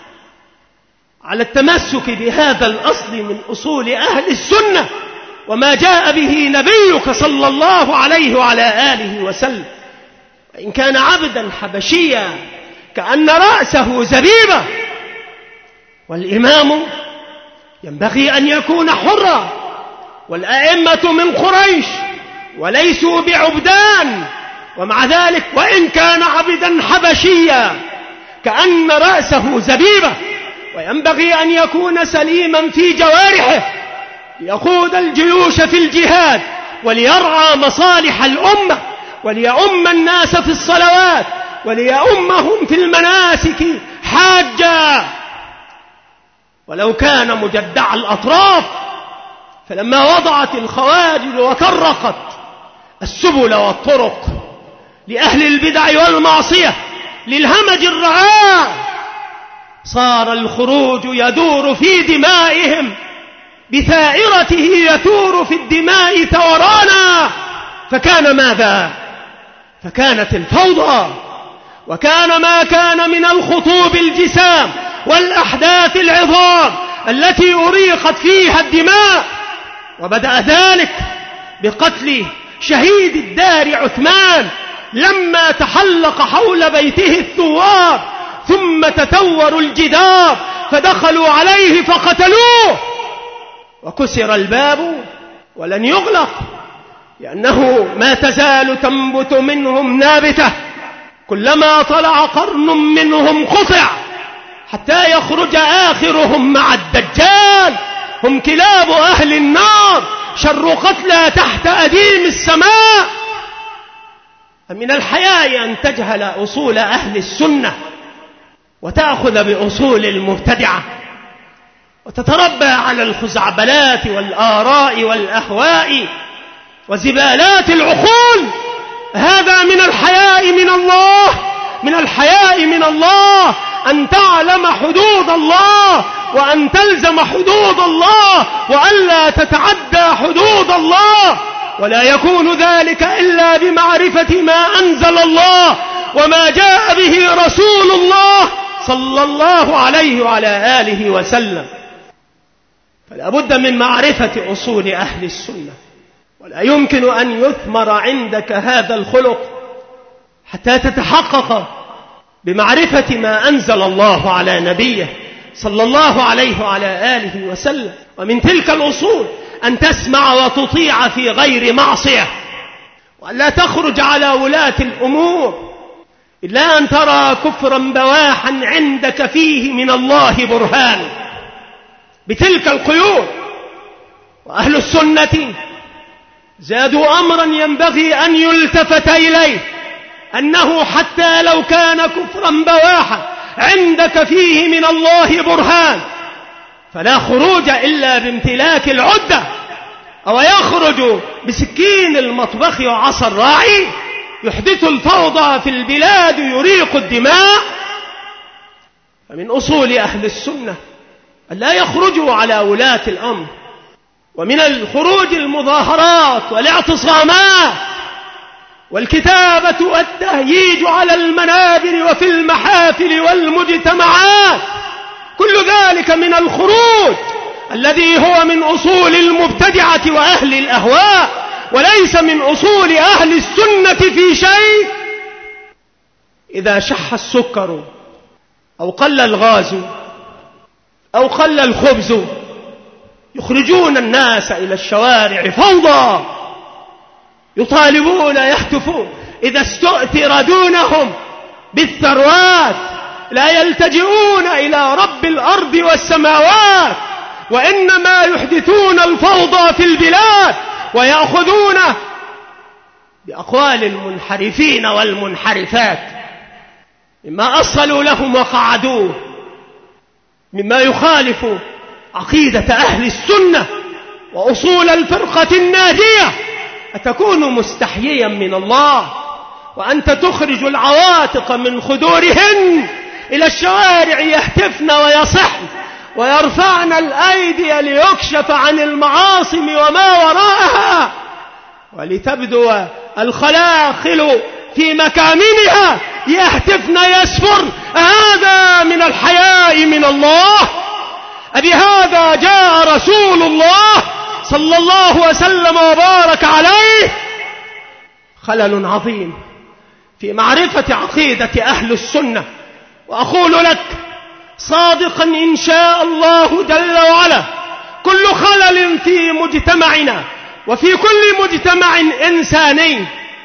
على التمسك بهذا الأصل من أصول أهل السنة وما جاء به نبيك صلى الله عليه وعلى آله وسلم. وإن كان عبدا حبشيا كأن رأسه زبيبة، والإمام ينبغي أن يكون حرا، والأئمة من قريش وليسوا بعبدان، ومع ذلك وإن كان عبدا حبشيا كأن رأسه زبيبة، وينبغي أن يكون سليما في جوارحه ليقود الجيوش في الجهاد وليرعى مصالح الأمة وليؤم الناس في الصلوات وليؤمهم في المناسك حاجا. ولو كان مجدع الأطراف، فلما وضعت الخوارج وطرقت السبل والطرق لأهل البدع والمعصية للهمج الرعاع، صار الخروج يدور في دمائهم بثائرته يثور في الدماء ثورانا. فكان ماذا؟ فكانت الفوضى، وكان ما كان من الخطوب الجسام والأحداث العظام التي أريقت فيها الدماء. وبدأ ذلك بقتل شهيد الدار عثمان لما تحلق حول بيته الثوار، ثم تثوروا الجدار فدخلوا عليه فقتلوه، وكسر الباب ولن يغلق، لأنه ما تزال تنبت منهم نابتة، كلما طلع قرن منهم قطع حتى يخرج آخرهم مع الدجال. هم كلاب أهل النار، شر قتلى تحت أديم السماء. فمن الحياء أن تجهل أصول أهل السنة وتأخذ بأصول المبتدعة وتتربى على الخزعبلات والآراء والأهواء وزبالات العقول. هذا من الحياء من الله، من الحياء من الله أن تعلم حدود الله وأن تلزم حدود الله وألا تتعدى حدود الله، ولا يكون ذلك إلا بمعرفة ما أنزل الله وما جاء به رسول الله صلى الله عليه وعلى آله وسلم. فلا بد من معرفة أصول أهل السنة، ولا يمكن أن يثمر عندك هذا الخلق حتى تتحقق بمعرفة ما أنزل الله على نبيه صلى الله عليه وعلى آله وسلم. ومن تلك الأصول أن تسمع وتطيع في غير معصية، وأن لا تخرج على ولاة الأمور إلا أن ترى كفرا بواحا عندك فيه من الله برهان. بتلك القيود وأهل السنة زادوا أمرا ينبغي أن يلتفت إليه، أنه حتى لو كان كفرا بواحا عندك فيه من الله برهان فلا خروج إلا بامتلاك العدة، أو يخرج بسكين المطبخ وعصا الراعي يحدث الفوضى في البلاد يريق الدماء. فمن أصول أهل السنة أن لا يخرجوا على ولاة الأمر، ومن الخروج المظاهرات والاعتصامات والكتابة والتهييج على المنابر وفي المحافل والمجتمعات، كل ذلك من الخروج الذي هو من أصول المبتدعة وأهل الأهواء، وليس من أصول أهل السنة في شيء. إذا شح السكر أو قل الغاز أو قل الخبز يخرجون الناس إلى الشوارع فوضى، يطالبون يهتفون. إذا استؤثر دونهم بالثروات لا يلتجئون إلى رب الأرض والسماوات، وإنما يحدثون الفوضى في البلاد ويأخذون بأقوال المنحرفين والمنحرفات مما أصلوا لهم وقعدوه، مما يخالف عقيدة أهل السنة وأصول الفرقة الناجية. أتكون مستحييا من الله وأنت تخرج العواتق من خدورهن إلى الشوارع يهتفن ويصحن ويرفعن الأيدي ليكشف عن المعاصم وما وراءها، ولتبدو الخلاخل في مكامنها يهتفن يسفر. هذا من الحياء من الله؟ أبهذا جاء رسول الله صلى الله وسلم وبارك عليه؟ خلل عظيم في معرفة عقيدة أهل السنة. وأقول لك صادقا إن شاء الله جل وعلا، كل خلل في مجتمعنا وفي كل مجتمع إنساني،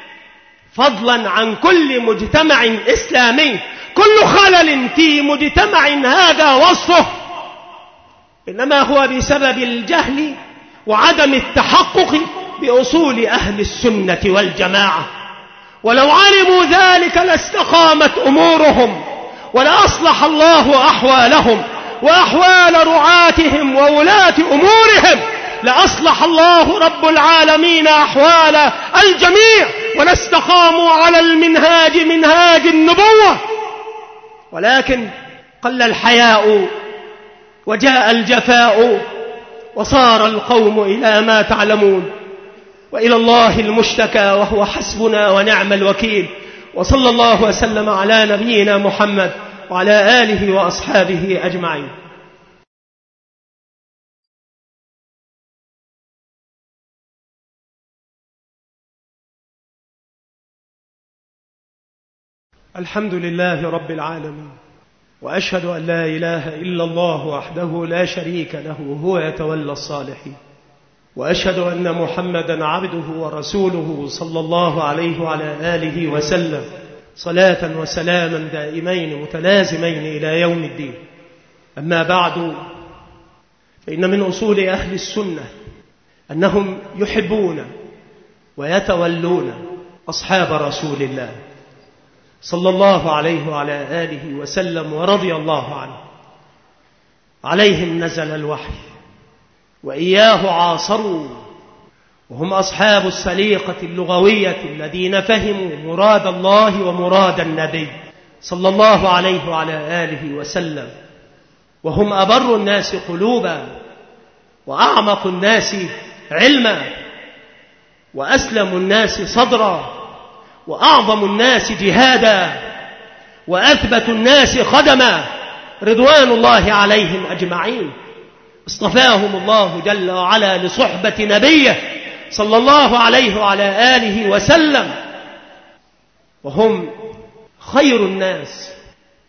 فضلا عن كل مجتمع إسلامي، كل خلل في مجتمع هذا وصفه إنما هو بسبب الجهل وعدم التحقق بأصول أهل السنة والجماعة. ولو علموا ذلك لاستقامت أمورهم ولأصلح الله أحوالهم وأحوال رعاتهم وولاة أمورهم، لأصلح الله رب العالمين أحوال الجميع ولاستقاموا على المنهاج، منهاج النبوة. ولكن قل الحياء وجاء الجفاء وصار القوم إلى ما تعلمون، وإلى الله المشتكى وهو حسبنا ونعم الوكيل. وصلى الله وسلم على نبينا محمد وعلى آله وأصحابه أجمعين. الحمد لله رب العالمين، وأشهد أن لا إله إلا الله وحده لا شريك له هو يتولى الصالحين، وأشهد أن محمدا عبده ورسوله صلى الله عليه وعلى آله وسلم، صلاة وسلاما دائمين متلازمين إلى يوم الدين. أما بعد، فإن من أصول أهل السنة أنهم يحبون ويتولون أصحاب رسول الله صلى الله عليه وعلى آله وسلم ورضي الله عنه. عليهم نزل الوحي وإياه عاصروا، وهم أصحاب السليقة اللغوية الذين فهموا مراد الله ومراد النبي صلى الله عليه وعلى آله وسلم، وهم أبر الناس قلوبا وأعمق الناس علما وأسلم الناس صدرا وأعظم الناس جهادا وأثبت الناس قدما، رضوان الله عليهم أجمعين. اصطفاهم الله جل وعلا لصحبة نبيه صلى الله عليه وعلى آله وسلم، وهم خير الناس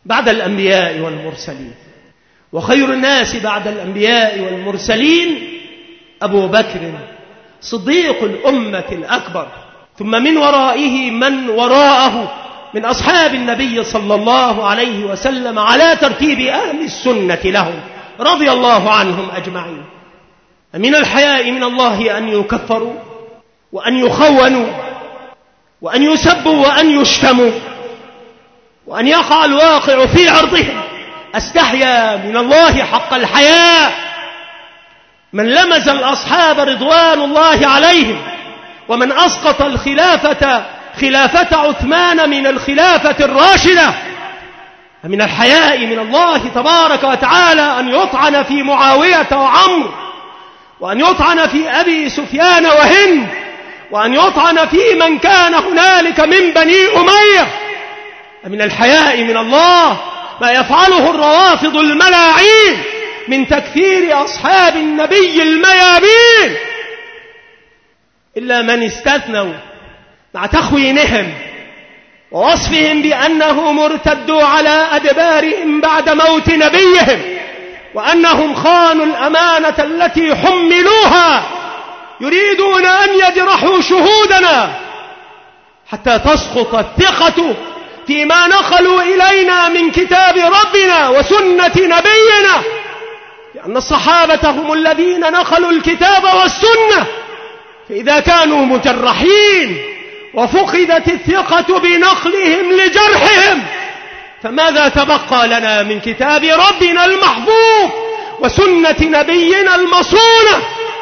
بعد الأنبياء والمرسلين، وخير الناس بعد الأنبياء والمرسلين أبو بكر صديق الأمة الأكبر، ثم من ورائه من وراءه من أصحاب النبي صلى الله عليه وسلم على ترتيب أهل السنة لهم رضي الله عنهم أجمعين. من الحياء من الله أن يكفروا وأن يخونوا وأن يسبوا وأن يشتموا وأن يقع الواقع في عرضهم. أستحيا من الله حق الحياء من لمز الأصحاب رضوان الله عليهم، ومن أسقط خلافة عثمان من الخلافة الراشدة. من الحياء من الله تبارك وتعالى أن يطعن في معاوية وعمرو، وأن يطعن في أبي سفيان وهند، وأن يطعن في من كان هنالك من بني أمية. من الحياء من الله ما يفعله الروافض الملاعين من تكفير أصحاب النبي الميامين، إلا من استثنوا مع تخوينهم ووصفهم بأنهم ارتدوا على أدبارهم بعد موت نبيهم، وأنهم خانوا الأمانة التي حملوها، يريدون أن يجرحوا شهودنا حتى تسقط الثقة فيما نقلوا إلينا من كتاب ربنا وسنة نبينا، لأن الصحابة هم الذين نقلوا الكتاب والسنة. فإذا كانوا مجرحين وفقدت الثقة بنقلهم لجرحهم، فماذا تبقى لنا من كتاب ربنا المحفوظ وسنة نبينا المصونة؟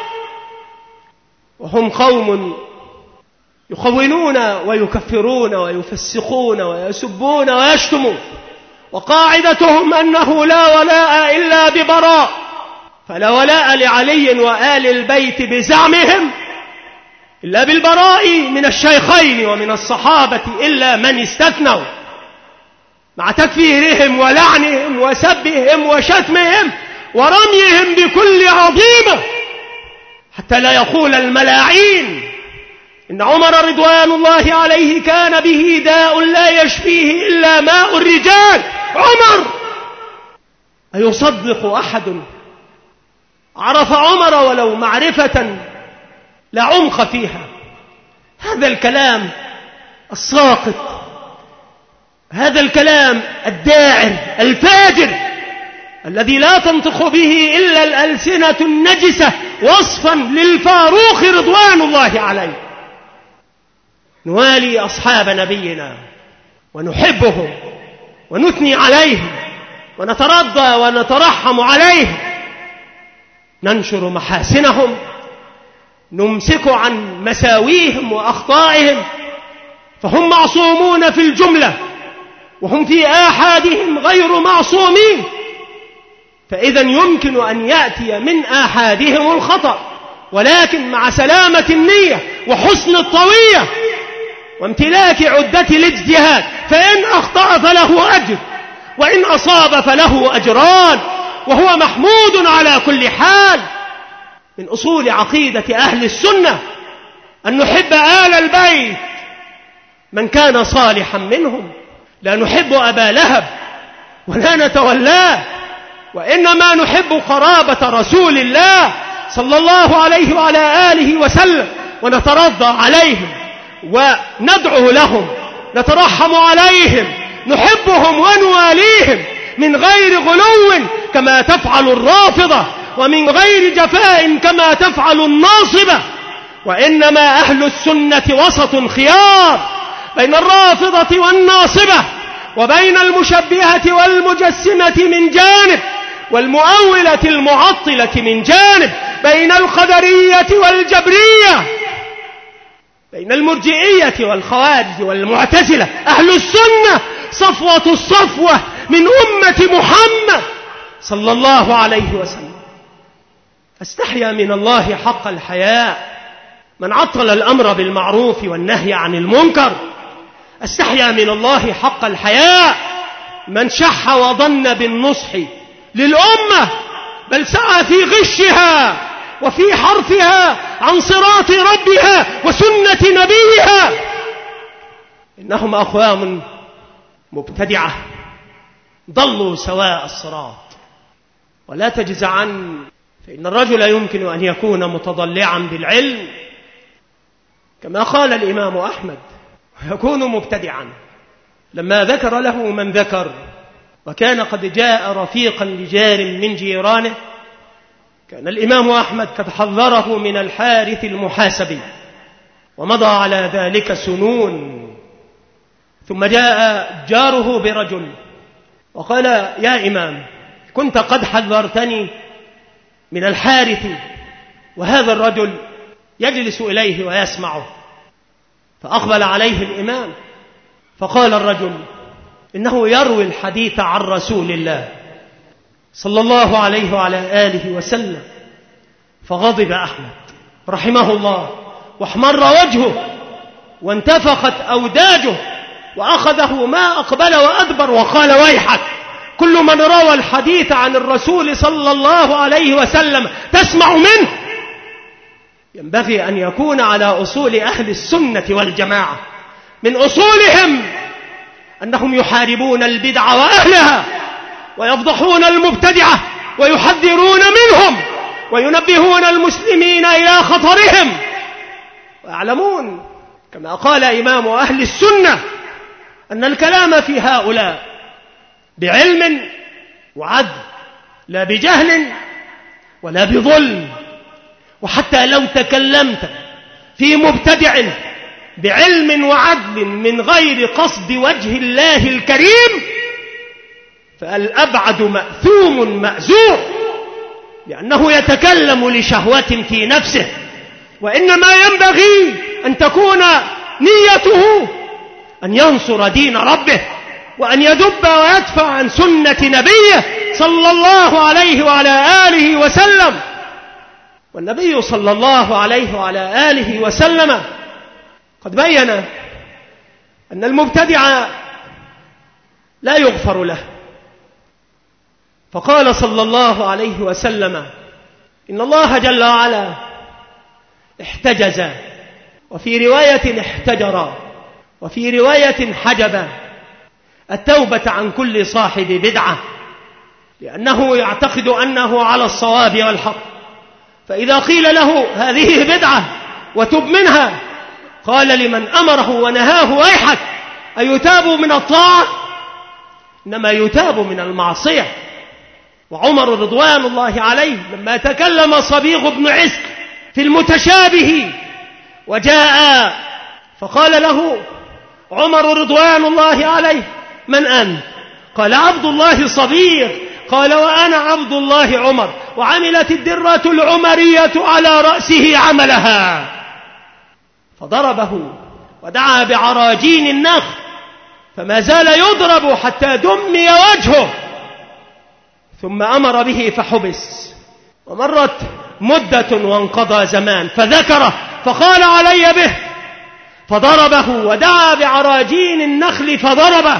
وهم قوم يخونون ويكفرون ويفسقون ويسبون ويشتمون، وقاعدتهم أنه لا ولاء إلا ببراء، فلا ولاء لعلي وآل البيت بزعمهم إلا بالبراء من الشيخين ومن الصحابة إلا من استثنوا، مع تكفيرهم ولعنهم وسبهم وشتمهم ورميهم بكل عظيمة، حتى لا يقول الملاعين إن عمر رضوان الله عليه كان به داء لا يشفيه إلا ماء الرجال. عمر أيصدق أحد عرف عمر ولو معرفة لا عمق فيها؟ هذا الكلام الساقط، هذا الكلام الداعر الفاجر الذي لا تنطق به إلا الألسنة النجسة وصفا للفاروق رضوان الله عليه. نوالي أصحاب نبينا ونحبهم ونثني عليهم ونترضى ونترحم عليهم، ننشر محاسنهم، نمسك عن مساويهم وأخطائهم، فهم معصومون في الجملة وهم في آحادهم غير معصومين، فإذا يمكن أن يأتي من آحادهم الخطأ، ولكن مع سلامة النية وحسن الطوية وامتلاك عدة الاجتهاد، فإن أخطأ فله أجر وإن أصاب فله أجران، وهو محمود على كل حال. من أصول عقيدة أهل السنة أن نحب آل البيت من كان صالحا منهم، لا نحب أبا لهب ولا نتولاه، وإنما نحب قرابة رسول الله صلى الله عليه وعلى آله وسلم، ونترضى عليهم وندعو لهم، نترحم عليهم، نحبهم ونواليهم من غير غلو كما تفعل الرافضة، ومن غير جفاء كما تفعل الناصبة. وإنما أهل السنة وسط خيار بين الرافضة والناصبة، وبين المشبهة والمجسمة من جانب، والمؤولة المعطلة من جانب، بين القدرية والجبرية، بين المرجئية والخوارج والمعتزلة. أهل السنة صفوة الصفوة من أمة محمد صلى الله عليه وسلم. فاستحيا من الله حق الحياء من عطل الأمر بالمعروف والنهي عن المنكر، استحيا من الله حق الحياء من شح وظن بالنصح للأمة، بل سعى في غشها وفي حرفها عن صراط ربها وسنة نبيها. إنهم أقوام مبتدعة ضلوا سواء الصراط. ولا تجزعن، فإن الرجل يمكن أن يكون متضلعا بالعلم كما قال الإمام أحمد، ويكون مبتدعا. لما ذكر له من ذكر، وكان قد جاء رفيقا لجار من جيرانه، كان الإمام أحمد قد حذره من الحارث المحاسبي، ومضى على ذلك سنون. ثم جاء جاره برجل وقال: يا إمام، كنت قد حذرتني من الحارث، وهذا الرجل يجلس إليه ويسمعه. فأقبل عليه الإمام فقال الرجل: إنه يروي الحديث عن رسول الله صلى الله عليه وعلى آله وسلم. فغضب أحمد رحمه الله، واحمر وجهه، وانتفخت أوداجه، وأخذه ما أقبل وأدبر، وقال: ويحك، كل من روى الحديث عن الرسول صلى الله عليه وسلم تسمع منه. ينبغي أن يكون على أصول أهل السنة والجماعة. من أصولهم أنهم يحاربون البدع وأهلها، ويفضحون المبتدعة، ويحذرون منهم، وينبهون المسلمين إلى خطرهم، ويعلمون كما قال إمام أهل السنة أن الكلام في هؤلاء بعلم وعدل، لا بجهل ولا بظلم. وحتى لو تكلمت في مبتدع بعلم وعدل من غير قصد وجه الله الكريم، فالأبعد مأثوم مأزور، لأنه يتكلم لشهوة في نفسه. وإنما ينبغي أن تكون نيته أن ينصر دين ربه، وأن يدب ويدفع عن سنة نبيه صلى الله عليه وعلى آله وسلم. والنبي صلى الله عليه وعلى آله وسلم قد بين أن المبتدع لا يغفر له، فقال صلى الله عليه وسلم: إن الله جل وعلا احتجز، وفي رواية احتجر، وفي رواية حجب التوبة عن كل صاحب بدعة، لأنه يعتقد أنه على الصواب والحق. فإذا قيل له هذه بدعة وتب منها، قال لمن أمره ونهاه: ويحك، أيتاب من الطاعة؟ إنما يتاب من المعصية. وعمر رضوان الله عليه لما تكلم صبيغ بن عسك في المتشابه وجاء فقال له عمر رضوان الله عليه: من أنت؟ قال: عبد الله صبيغ. قال: وأنا عبد الله عمر. وعملت الدرة العمرية على رأسه عملها، فضربه ودعا بعراجين النخل، فما زال يضرب حتى دمي وجهه، ثم أمر به فحبس. ومرت مدة وانقضى زمان، فذكره فقال: علي به، فضربه ودعا بعراجين النخل فضربه،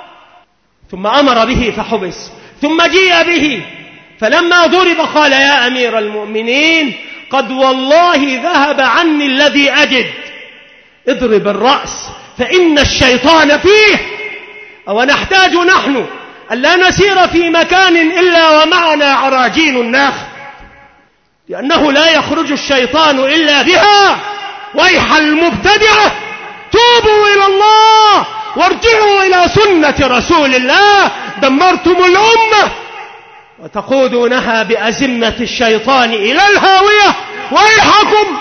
ثم أمر به فحبس، ثم جيء به، فلما ضرب قال: يا أمير المؤمنين، قد والله ذهب عني الذي أجد، اضرب الرأس فإن الشيطان فيه. أو نحتاج نحن ألا نسير في مكان إلا ومعنا عراجين النخل، لأنه لا يخرج الشيطان إلا بها. ويح المبتدعة، توبوا إلى الله وارجعوا إلى سنة رسول الله، دمرتم الأمة وتقودونها بأزمة الشيطان إلى الهاوية. ويحكم،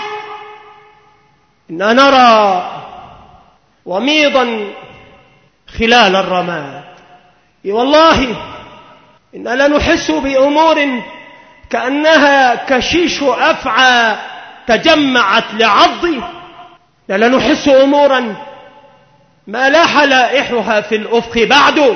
إننا نرى وميضا خلال الرماد. والله إننا لنحس بأمور كأنها كشيش أفعى تجمعت لعضي، لنحس أمورا ما لاح لائحها في الأفق بعد،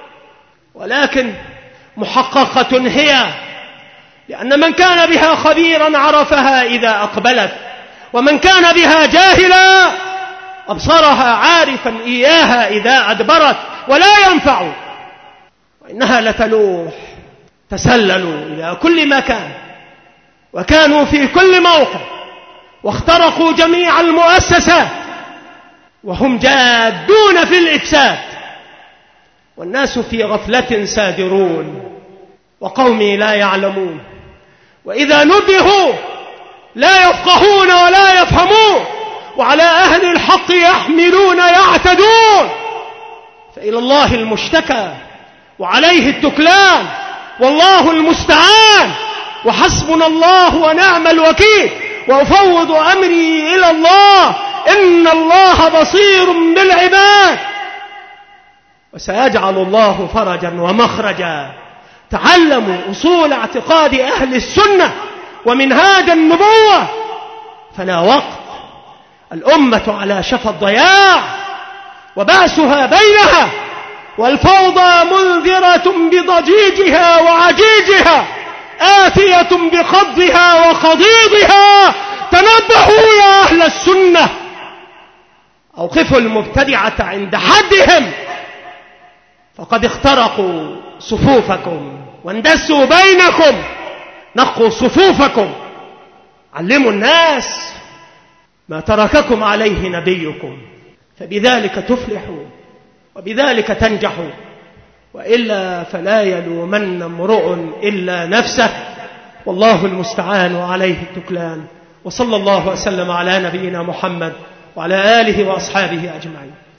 ولكن محققة هي، لأن من كان بها خبيرا عرفها إذا أقبلت، ومن كان بها جاهلا أبصرها عارفا إياها إذا أدبرت. ولا ينفع، وإنها لتلوح. تسللوا إلى كل مكان، وكانوا في كل موقع، واخترقوا جميع المؤسسات، وهم جادون في الإفساد. والناس في غفلة سادرون وقومي لا يعلمون، وإذا نبهوا لا يفقهون ولا يفهمون، وعلى أهل الحق يحملون يعتدون. فإلى الله المشتكى وعليه التكلان، والله المستعان، وحسبنا الله ونعم الوكيل، وأفوض أمري إلى الله، إن الله بصير بالعباد، وسيجعل الله فرجا ومخرجا. تعلموا أصول اعتقاد أهل السنة ومنهاج النبوة، فلا وقت. الأمة على شفا الضياع وبأسها بينها، والفوضى منذرة بضجيجها وعجيجها، آتية بخضها وخضيضها. تنبهوا يا أهل السنة، أوقفوا المبتدعة عند حدهم، فقد اخترقوا صفوفكم واندسوا بينكم. نقوا صفوفكم، علموا الناس ما ترككم عليه نبيكم، فبذلك تفلحوا وبذلك تنجحوا، وإلا فلا يلومن امرؤ إلا نفسه، والله المستعان وعليه التكلان. وصلى الله وسلم على نبينا محمد وعلى آله وأصحابه أجمعين.